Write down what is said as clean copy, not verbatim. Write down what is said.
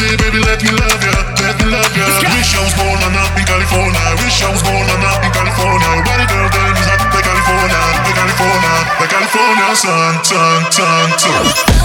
say, baby, let me love ya, let me love ya. Wish I was born and up in California. Wish I was born and up in California. Your body, girl, then is hot like California, like California, like California sun, sun, sun, sun.